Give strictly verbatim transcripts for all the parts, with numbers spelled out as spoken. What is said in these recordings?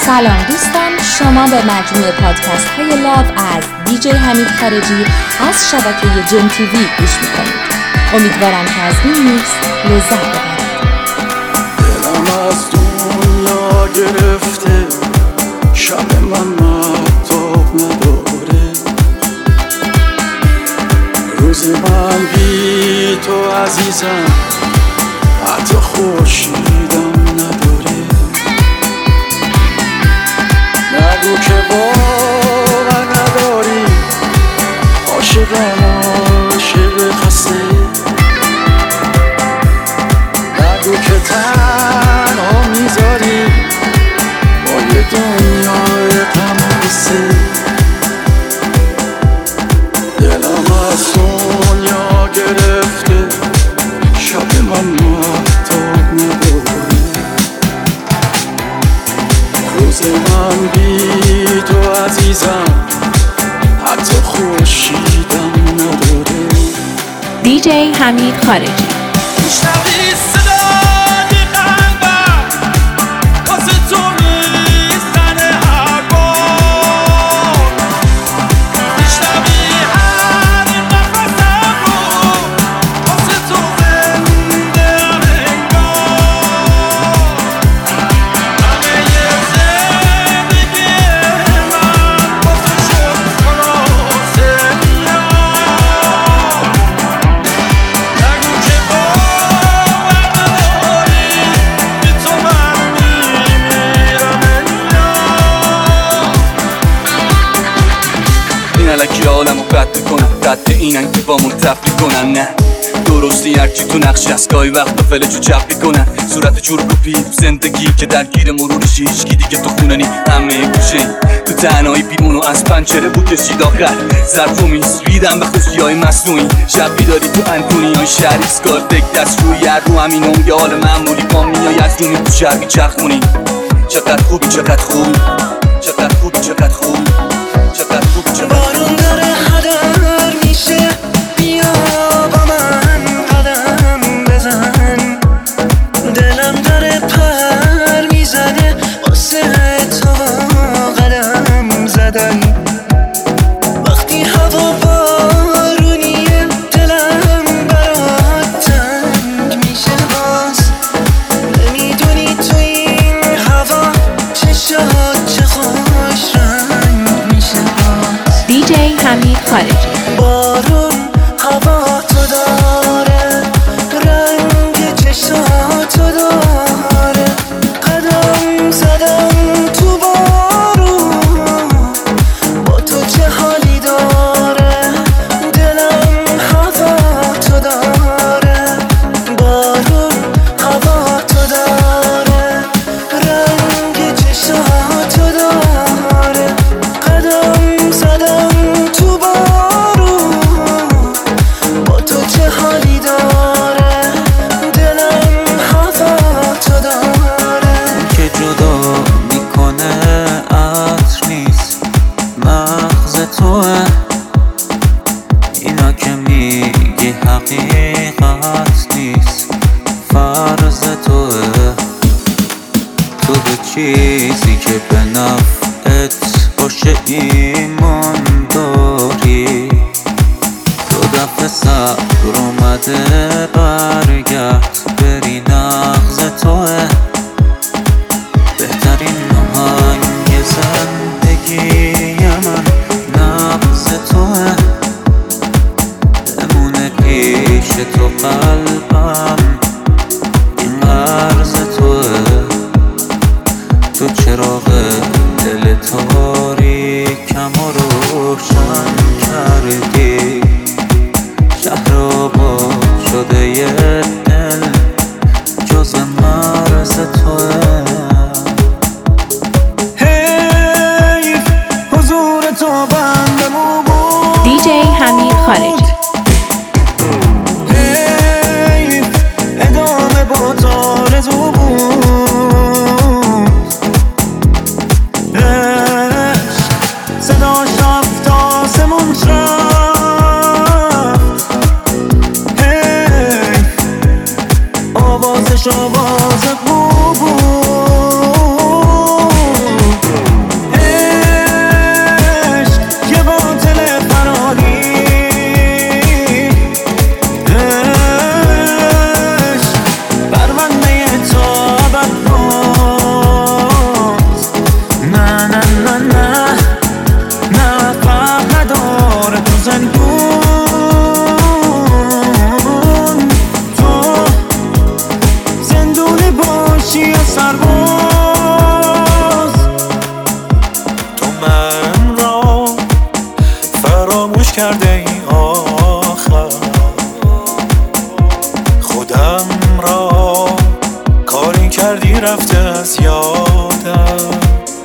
سلام دوستان، شما به مجموعه پادکست های لاو از دیجی حمید خارجی از شبکه جم تیوی گوش میکنید. امیدوارم که از این میکس لذت ببرید. دلم از دنیا گرفته، شب من مهتاب نداره، روز من بی تو عزیزم حتی خورشیدم نداره. نگو که باور نداری، عاشقم عاشق خسته. نگو که تنها میذاری با یه دنیای غم و قصه. دلم از دنیا گرفته، شب من مهتاب نداره، روز من بی تو عزیزم حتی خورشیدم نداره. دیجی حمید خارجی. عالمو قطع کنن، قطع اینن که با من تفریح کنن. نه درستی هرچی تو نقشی از گاهی وقتا فلجو چپی کنن. صورت جور رو پیپ زندگی که درگیر مرورشی، هیچکی دیگه تو خونه نی، همه گوشه تو تنهایی بیرونو از پنچره بود کشید آخر. ظرفو میسویدم به خوشی های مصنوعی، شب بیداری تو انتونی های شهریز کار دک دست روی هر رو همینم یه حال معمولی با میای از دونی تو شرقی چرخونی. چقدر خوبی چقدر خوب، چقدر خوبی چقدر خوب، چقدر خوبی چقدر بارون داره هدر میشه، بیا با من قدم بزن. دلم داره پر میزنه واسه تو قدم زدن. وقتی هوا بارونیه دلم برات تنگ میشه باز. نمیدونی تو این هوا چشات چه خوش رنگ میشه باز. دیجی حمید خارجی. بارون هوا تو داره، رنگ چشاتو داره. قدم زدم تو بارون، با تو چه حالی داره. دلم هوا تو داره، بارون هوا تو داره، رنگ چشاتو داره. قدم زدم تو بارون، با تو چه حالی داره. دلم هوا تو داره. که جدا میکنه عطر نیست، مغز توه. اینا که میگی حقیقت نیست، فرض توه. تو به چیزی که به نفعت باشه ایمان داری. دو دفعه صبر اومده برگرد، بری نغز توه. بهترین آهنگ زندگی من نغز توه. بمونه پیش تو قلبم، این قرض توه. تو چراغ دل تاریکم و روشن کردی. شهر آباد شده یه دل جز مرز توه. حیف حضور تو بندمو بود. دیجی حمید خارجی. حیف ادامه با تو آرزو بود. عشق صداش رفت آسمون رفت. حیف آوازش آواز خوب بود. راست. نه نه نه نه نه فرق نداره تو زندون، تو زندونی باشی یا سرباز. تو من را فراموش کرده ای آخر، خودم را کاری کردی رفته از یادم.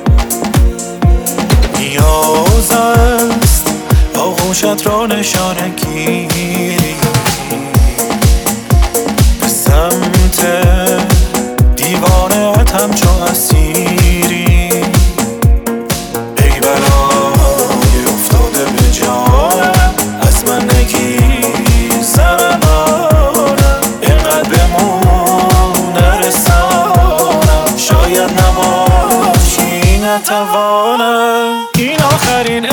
نیاز است آغوشت را نشانه گیری، به سمت دیوانه‌ات همچو اسیری. ای بلای افتاده به جانم، از من نگیر زمانم، اینقدر بمونه رسانم، شاید نباشی نتوانم. این آخرین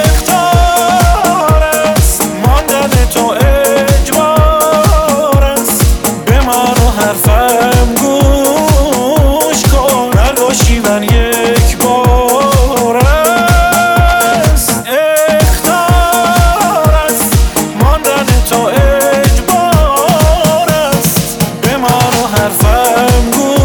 اختار است، ماندن تو اجبار است. به من و حرفم گوش کن، نگوشی من یک بار است. اختار است، ماندن تو اجبار است. به من و حرفم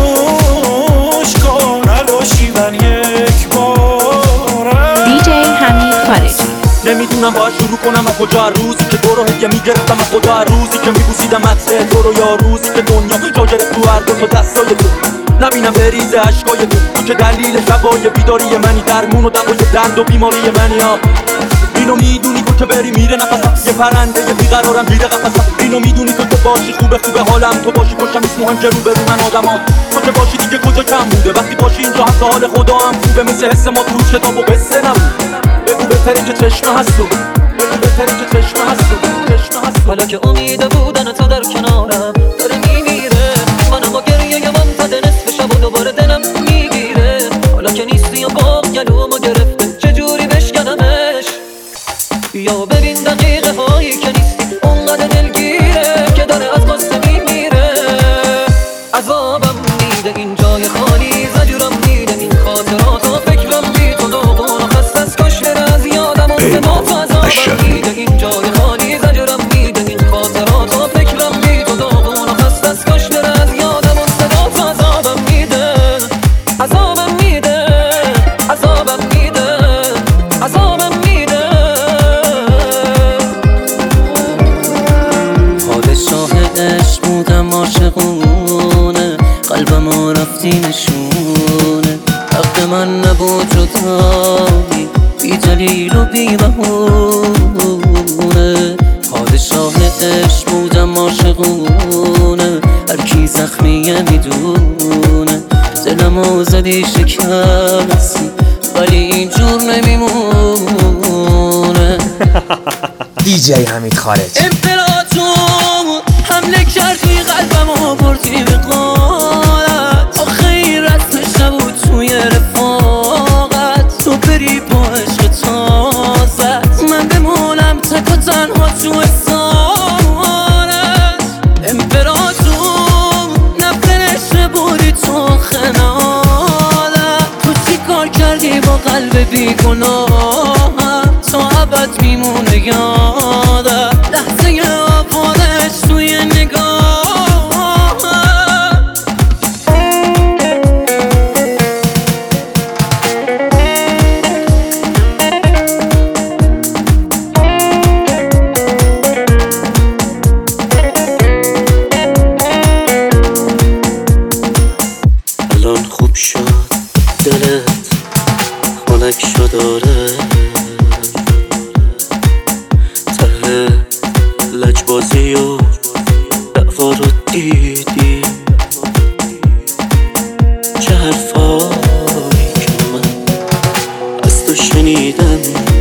گوش کن، نگوشی من یک بار است. دیجی حمید خارجی. نمیدونم باید شروع کنم از کجا، روزی که تو رو هدیه میگرفتم از خدا، روزی که میبوسیدم عطر تو رو، یا روزی که دنیا جا گرفت تو هر دو تا دستای تو. نبینم بریزه عشقای تو، تو که دلیل شبای بیداری منی، درمون و دوای درد و بیماری منی. ها اینو میدونی تو که بری میره نفسم، یه پرنده یه بیقرارم گیره قفسم. اینو میدونی تو که باشی خوبه خوبه حالم، تو باشی پشتم نیست مهم که رو برو من آدمام. تو که باشی دیگه کجا کم بوده، وقتی باشی اینجا حتی حال خدا هم خوبه، مثل حس ما تو کتاب و قصه نبود. بگو بهتره که چشمه هست تو، بگو بهتره که چشمه هست تو، چشمه هست تو. حالا که امید بودن تو در کنارم داره میمیره، منم با گریه یم تا نصف شب و دوباره دلم میگیره. حالا که نیستی و باق گلومو گرفته، چجوری بشکنمش؟ بیا و ببین دقیقه هایی که نیستی، اونقدر دلگیره که داره از قصه میمیره. عذابم میده این جای خالی، زجرم میده این خاطرات و فکرم بی تو داغون و خسته از کاش بره از یادم. اون صدا تو عذابم میده این جای خالی، زجرم میده این خاطرات و فکرم بی تو داغون و خسته از کاش بره از یادم. اون صدا تو عذابم میده، عذابم میده، عذابم میده، عذابم میده. پادشاه عشق بودم عاشقونه، قلبمو رفتی نشونه. حق من نبود جدایی، بی دلیل و بی بهونه. پادشاه عشق بودم عاشقونه، هر کی زخمیه میدونه. دلمو زدی شکستی ولی اینجور نمیمونه. دیجی حمید خارجی. امپراتور حمله کردی قلبمو بردی به قالت، آخه این رسمش نبود توی رفاقت. تو بری با عشق تازت، من بمونم تک و تنها تو احسانت. امپراتور نفرش بودی تو خنالت، تو چی کار کردی با قلب بیگناهم؟ تا ابد میمونه یادم لحظه آفادش توی نگاه. الان خوب شد دلت، خنک شد آره، ته لجبازی و دعوا رو دیدی. چه حرفایی که من از تو شنیدم،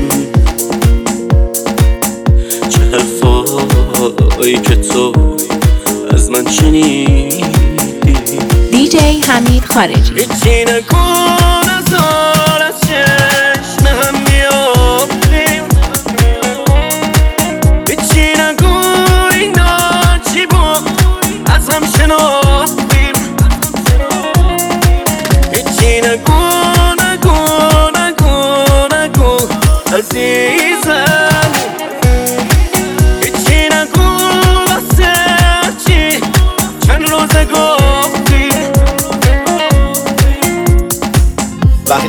چه حرفایی که تو از من شنیدی. دیجی حمید خارجی. هیچی نکن از حال از چشم هم بیافتیم، هیچی نگو اینا چی بود از هم شناختیم.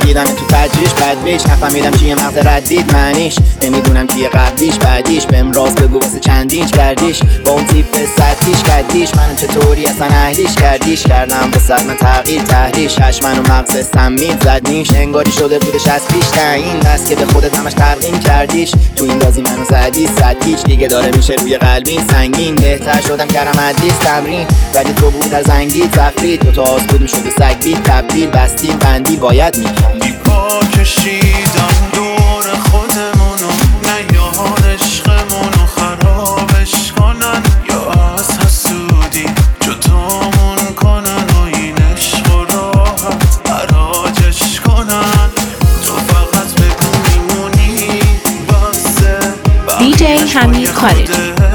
دیدم تو فجرش بد بیش نفهمیدم چیه مغز ردید معنیش نمیدونم کیه قبلیش بعدیش بهم راست بگو واسه چندینش کردیش با اون تیپ سطحیش کردیش منو چطوری اصلا اهلیش کردیش کردم واسه من تغییر تحریش هش منو مغز سمید زد نیش انگاری شده بودش از پیش تعیین دست که به خودت همش ترقیم کردیش تو این بازی منو زدی سطحیش دیگه داره میشه روی قلبین سنگین بهتر شدم کردم ادلیس تمرین ولی تو بود در زنگی تفرید دوتا آز کدوم شده سگ بید تبدیل بستیم بندی باید میکردی پا کشیدم دور خودمونو نه یار عشقمونو خرابش کنن یا از حسودی جدامون کنن و این عشق و راحت حراجش کنن تو فقط بگو میمونی بسه دیجی حمید خارجی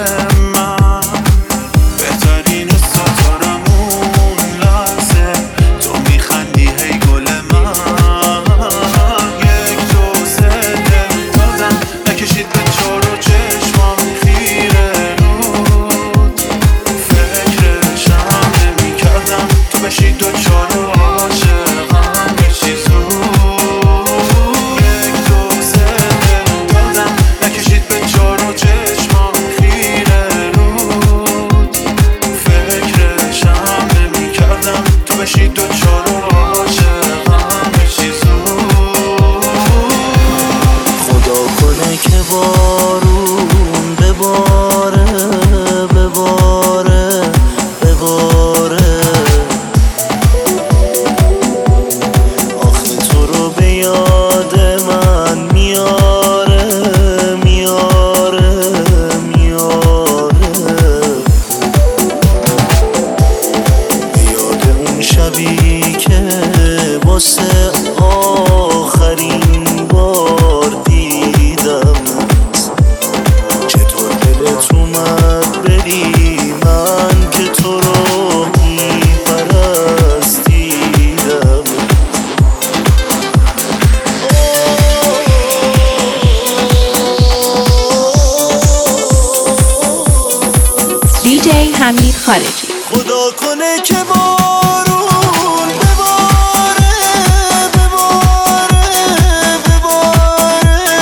دیجی حمید خارجی خدا کنه که بارون بباره بباره بباره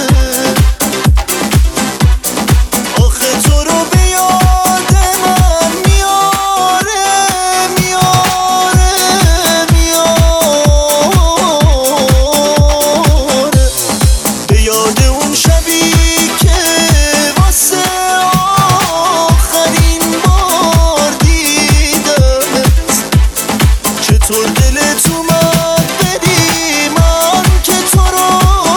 آخه تو رو به یاد من میاره میاره میاره به یاد اون شبی که واسه چطور دلت اومد بدی من که تو رو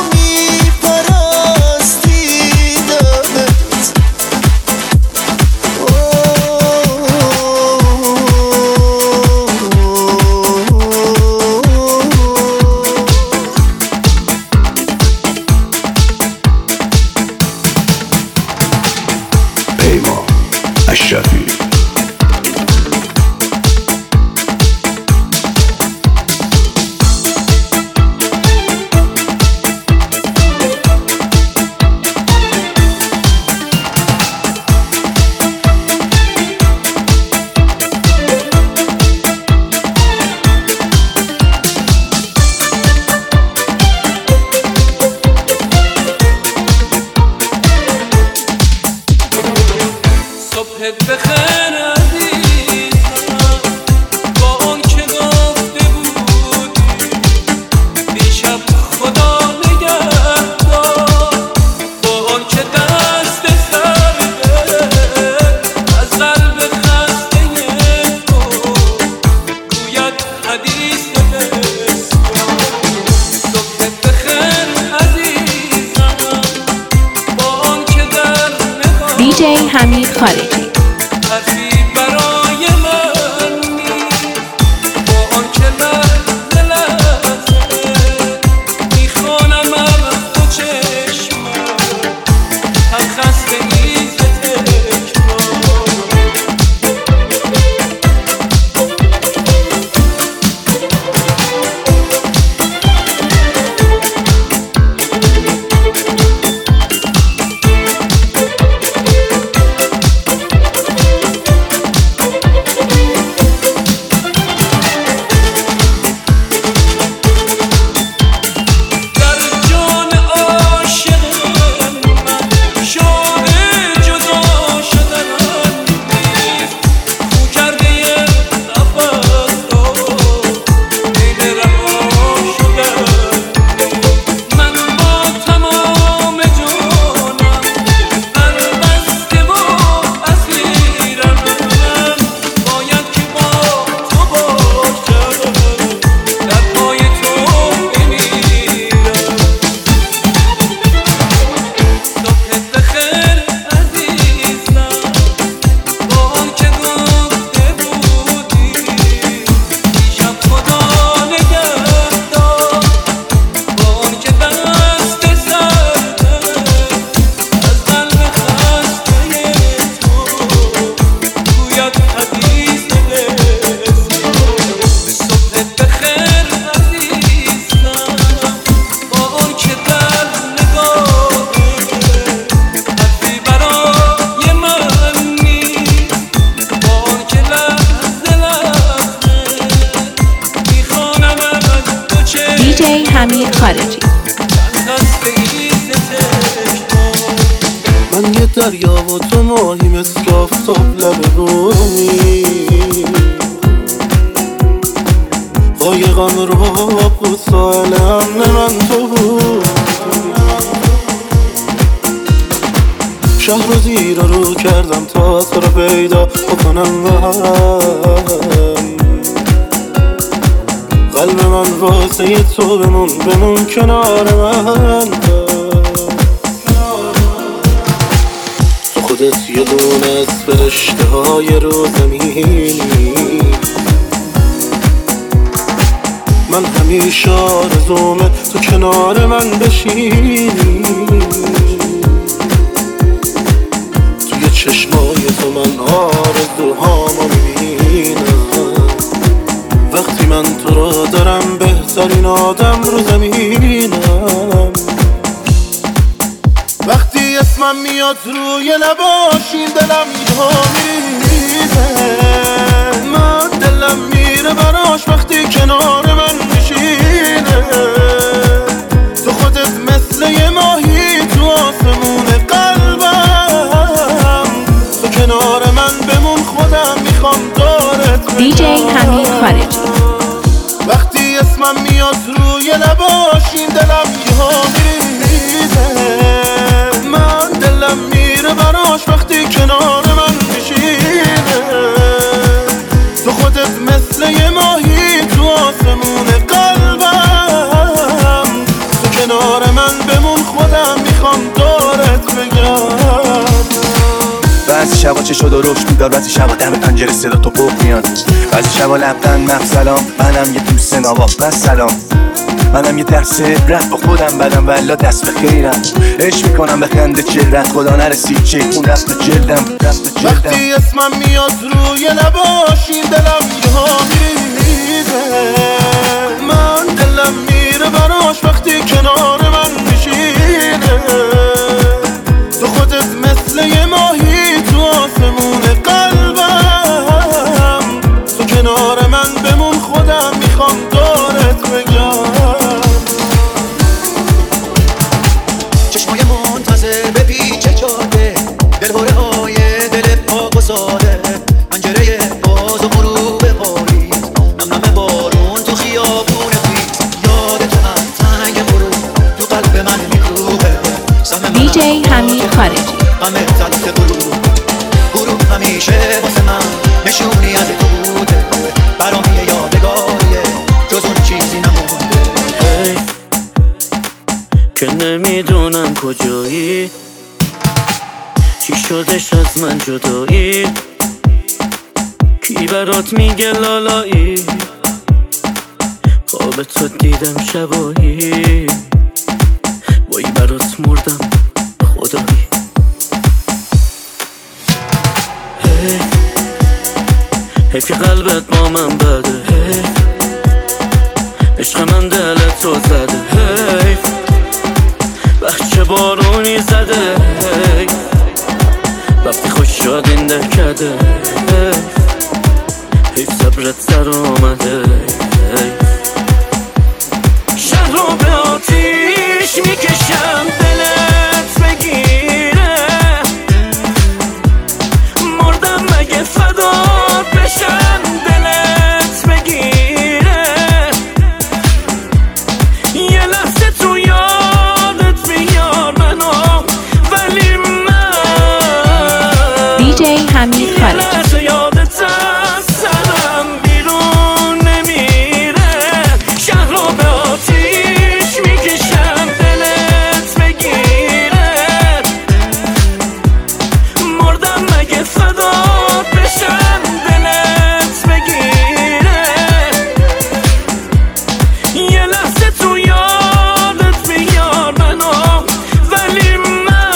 میپرستیدمت پیمان اشرفی صبحت بخیر عزیزم با اون که گفته بودی دیشب خدا نگهدار با اون که دست سرده از قلب خسته تو گوید حدیث بسیار صبحت بخیر عزیزم با اون که در نگاه دیجی حمید خارجی دیجی حمید خارجی. من یه دریا و تو ماهی مثل آفتاب لب رومی، قایقم رو بود ساحل امن من تو بود، شهر و زیر رو کردم تا تو رو پیدا بکنم من، قلب من واسه تو بمون بمون کنار من، تو خودت یه دونه از فرشته های رو زمینی، من همیشه آرزومه تو کنار من بشینی، توی چشمای تو من آرزوهامو میبینم، وقتی من تو رو دارم بهترین آدم رو زمینم، وقتی اسمم میاد روی لباشین دلم اینا میریزه، من دلم میره براش وقتی کنار من میشینه، تو خودت مثل یه ماهی تو آسمون قلبم، تو کنار من بمون خودم میخوام دارت دیجی حمید خارجی. وقتی اسمم میاد روی لباشین دلم یهو میریزه، من دلم میره براش وقتی کنار من میشینه، تو خودت مثل یه ماهی تو آسمون قلبم، تو کنار من بمون خودم میخوام دارت بگم. بعضی شبا چه شد و روش بیدار، بعضی شبا دم پنجره صدا تو پخ میاد، بعضی شبا لبخند مخ سلام، منم یه دوست نواب بس سلام، منم یه درس عبرت با خودم بدم والا دست به خیرم، عشق میکنم به خنده چهرت، خدا نرسید چه اون رفت به جلدم رفت به جلدم، وقتی اسمم میاد روی لباشین دلم یهو میریزه، من دلم میره براش وقتی کنار من میشینه، تو خودت مثل یه ماهی تو آسمون قلبم، تو کنار من بمون خودم میخوام دارت بگم. چشمای منتظر به پیچ جاده، دلهوره های دل پاک و ساده، پنجره باز و غروب پاییز، نم نم بارون تو خیابون خیز، یاد تو هم تنگ غروب تو قلب من میکوبه، دیجی حمید خارجی. غم تلخ غروب غروب همیشه واسه من نشونی از تو بوده، برام یه یادگاریه جز اون چیزی نمونده. hey, که نمیدونم کجایی، چی شدش از من جدایی، کی برات میگه لالایی، خواب تو دیدم شبایی، وای برات مردم خدایی. hey, حیف که قلبت با من بده، حیف عشق من دلت رو زده، حیف بچه بارونی زده، حیف وقتی خوش شد این دکده، حیف حیف صبرت سر آمده، حیف شهر رو به آتیش میکشم دلت بگیره، مردم مگه فدات بشم دلت بگیره، یه لحظه تو یادت بیار منو، ولی من دیجی حمید یه خارجی. لحظه یادت از سرم بیرون نمیره، شهر رو به آتیش میکشم دلت بگیره، مردم مگه فدات بشم دلت بگیره، یه لحظه تو یادت بیار منو، ولی من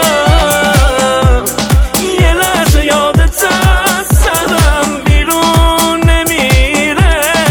یه لحظه یادت از سرم بیرون نمیره.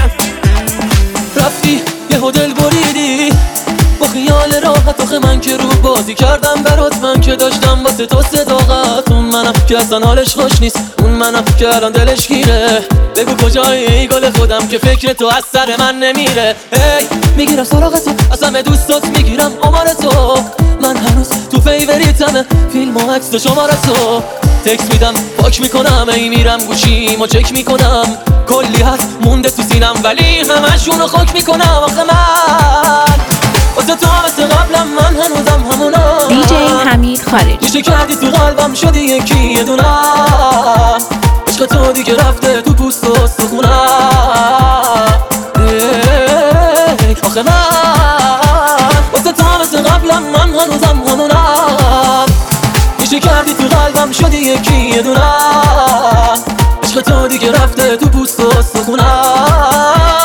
رفتی یهو دل بریدی با خیال راحت، آخه من که رو بازی کردم برات، من که داشتم واسه تو صداقت، اون منم که که اصلا حالش خوش نیست، اون منم که الان دلش گیره. بگو کجایی ای گل خودم که فکر تو از سر من نمیره. هی میگیرم سراغ تو از همه دوستات، میگیرم آمار تو، من هنوز تو فیوریتمه، فیلم و عکس و شماره تو. تکس میدم پاک میکنم، ای میرم گوشیمو چک میکنم، کلی هست مونده تو سینم ولی همشونو خاک میکنم. آخه من واسه تو مثل قبلم، من هنوزم همونم. دی جی حمید خارجی. میشه کردی تو قلبم شدی یکی یه دونم، عشق تو دیگه رفته تو پوست و استخونم. آخه من واسه تو مثل قبلم، من هنوزم همونم. میشه کردی تو قلبم شدی یکی یه دونم، عشق تو دیگه رفته تو پوست و استخونم.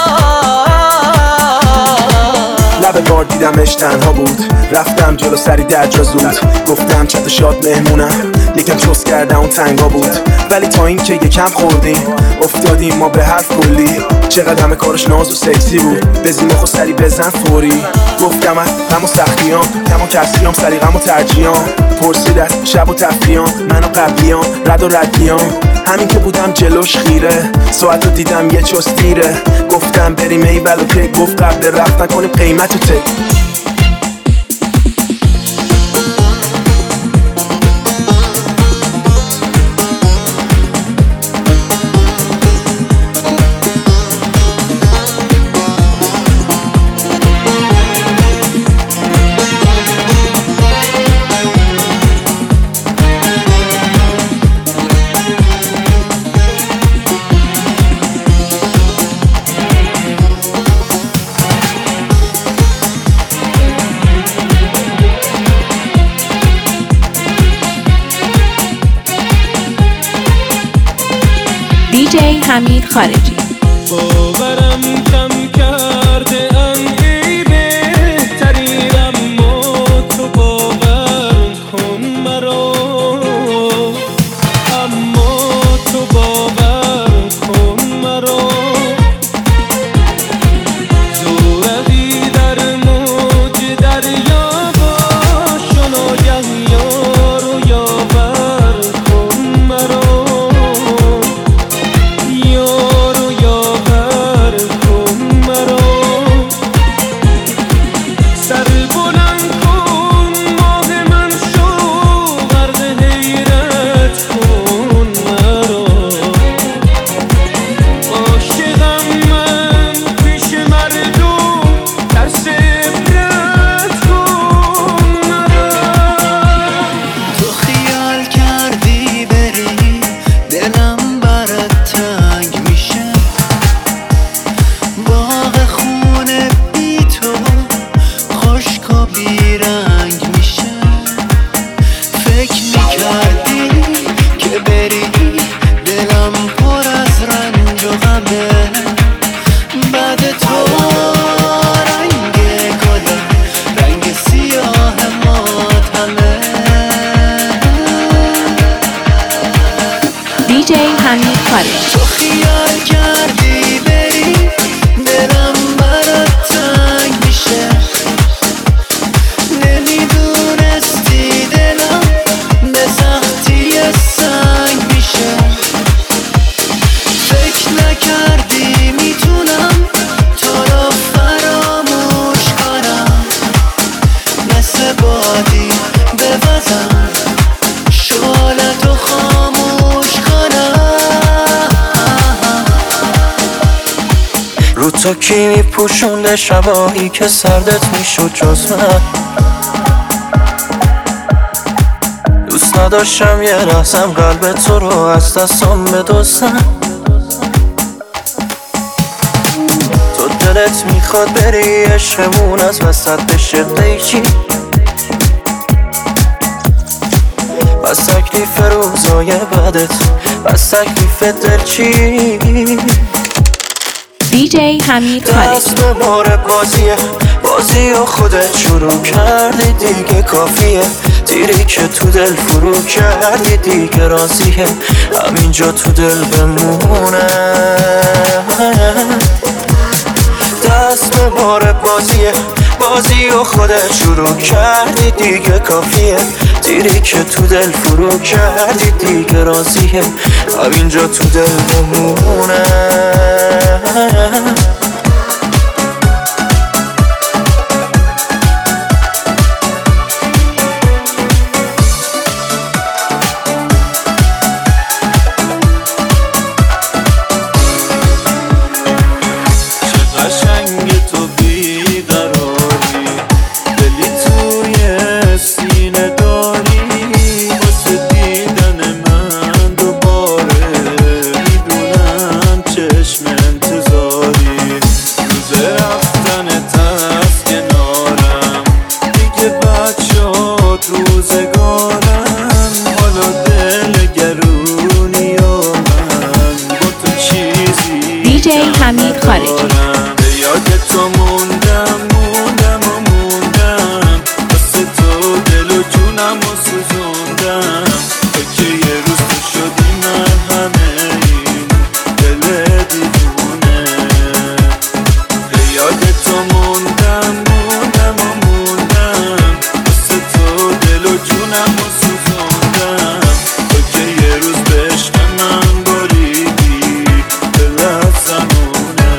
لب بار دیدمش تنها بود، رفتم جلو سری در جا زود، گفتم چت شاد مهمونم، یکم چوس کردم اون تنگا بود، ولی تا این که یکم خوردیم افتادیم ما به حرف کلی. چقدر همه کارش ناز و سکسی بود، بزیم خود سری بزن فوری. گفتم از غم و سختیام، کم و کسیام، سری غم و ترجیام، پرسید از شب و تفریام، من و قبلیام، رد و ردیام. همین که بودم جلوش خیره، ساعت رو دیدم یه چوس دیره، گفتم بریم ای ولو که، گفت قبل رفت نکنیم قیمت رو تک. دی جی حمید خارجی. باورم کم کرده ان ای بهترینم، اما تو باور کن مرا، اما تو باور کن مرا. زورقی در موج دریا باش و ناگه یار و یاور کن مرا. دی جی حمید خارجی. تو خیال کردی بری دلم برات تنگ میشه، نمیدونستی دلم به سختی سنگ میشه. فکر نکردی میتونم تو رو فراموش کنم، مثل بادی بوزم شعلتو خاموش کنم. رو تو کی میپوشونده شبایی که سردت میشد جز من، دوست نداشتم یه لحظم قلب تو رو از دستم بدزدم. تو دلت میخواد بری عشقمون از وسط بشه قیچی، بس تکلیف روزای بعدت، بس تکلیف دلچی. دی جی حمید خارجی. دست به بار بازیه، بازی و خودت شروع کردی دیگه کافیه، تیری که تو دل فرو کردی دیگه راضیه، همینجا تو دل بمونه. دست به بار بازیه، بازی و خودت شروع کردی دیگه کافیه، دیری که تو دل فرو کردی دیگه راضیه همینجا تو دل بمونه. دیجی حمید خارجی. یاد تو موندم موندم و موندم واسه تو دل و جونم و سوزوندم تو که یه روز تو شدی من همه این دل دیوونه. یاد تو موندم موندم و موندم واسه تو دل و جونم و سوزوندم تو که یه روز به عشق من بریدی دلت زنونه.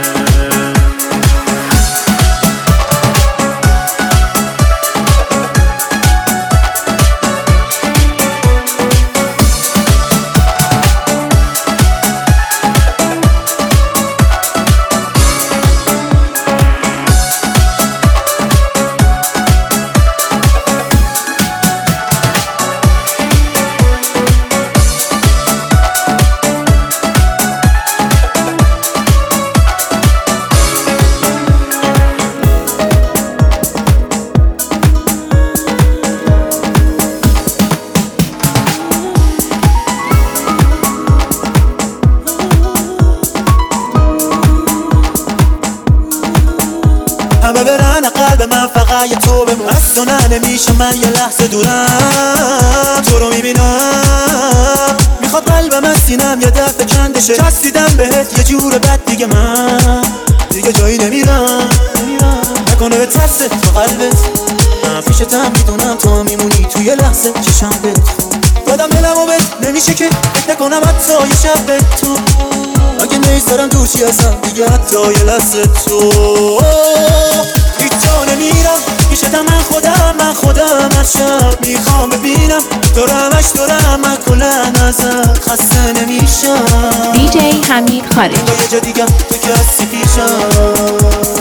همه برن قلب من فقط یه تو بمون از تو نه نمیشه من یه لحظه دورم تو رو میبینم میخواد قلبم از سینم یه دفعه کندشه چسبیدم بهت یه جور بد دیگه من دیگه جایی نمیرم نکنه به ترسه تو قلبت من پیشتم میدونم تو میمونی توی یه لحظه چشم بهت دادم دلمو بهت نمیشه که فکر نکنم حتی یه شب به تو اگه نیستارم دور چی هستم دیگه حتی یه لحظه تو هیچ جا نمیرم پیشتم من خودم من خودم هر شب میخوام ببینم دورم اش دورم من کلن ازت خسته نمیشم. دیجی حمید خارجی. با یه جا دیگه تو که هستی پیشم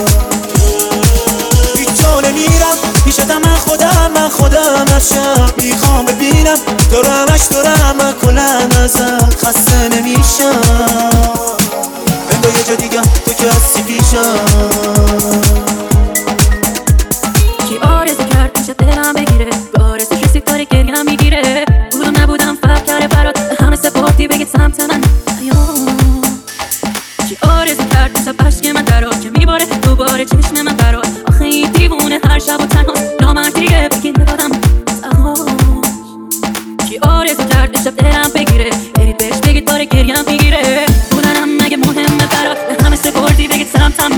هیچ جا نمیرم پیشتم من خودم من خودم هر شب میخوام ببینم دورم اش دورم من کلن ازت خسته نمیشم. با یه جا دیگه تو که هستی پیشم کی آرزو کرد میشه دلم بگیره به آرزوش رسید داره گریم میگیره بودم نبودم فرق کرده برات همه سپردی بگید سمت من کی آرزو کرد میشه بشک من درات که میباره دوباره چشم من برات آخه این دیوونه هر شب و تنها نامردیه بگید ندادم کی آرزو کرد میشه دلم بگیره برید بهش بگید داره گریم میگیره بودنم مگه مهمه برات همه سپردی بگید سمتم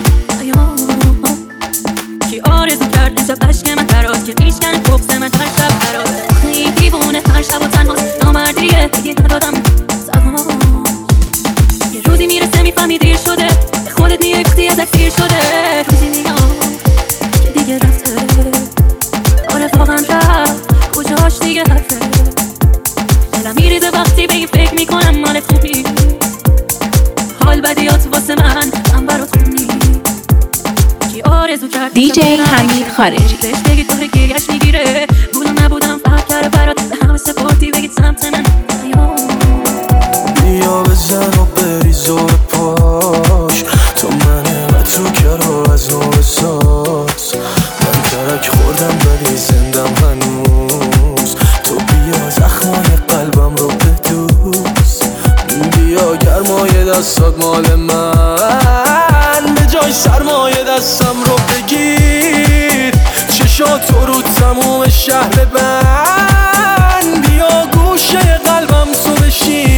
کی آرزو کرد امشب عشق من برات که میشکنه بغض من هر شب برات این دیوونه هر شب و تنها نامردیه دیگه ندادم یه روزی میرسه میفهمی دیر شده به خودت میگفتی ازت دیر شده روزی میام که دیگه رفته آره واقعا رفت کجاش دیگه حرفه دلم میریزه وقتی به این فکر میکنم مال خوبی حال بدیات واسه من من برات خونی کی آرزو کرد دیجی حمید خارجی. بهش بگید داره گریش میگیره بودم نبودم فرق کرده برات به همه سپردی بگید سمت من بیا بزن و بری زور پاش تو منه و تو کرا از نوع ساز من ترک خوردم ولی زندم هنوز تو بیا زخمای قلبم رو بدوز بیا گرمای دستات مال من به جای سرمایه دستم رو بگیر چشاتو رو تموم شهر من بیا گوشه قلبم تو بشین